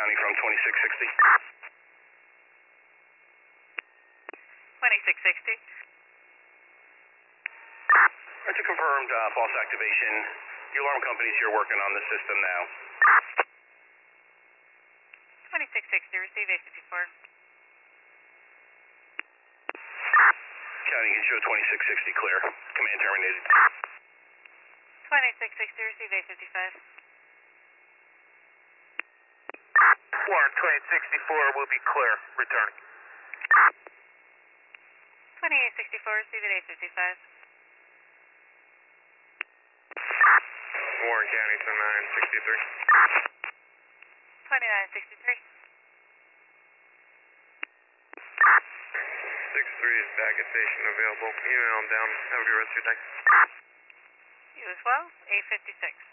County from 2660. 2660. That's a confirmed false activation. The alarm company's here working on the system now. 2660, receive 854. County can show 2660 clear. Command terminated. 2660, receive 855. Warren 2864 will be clear. Returning. 2864, receive at 855. Warren County 2963. 2963. 63 is back at station available. Email them down. Have a good rest of your day. You as well, 856.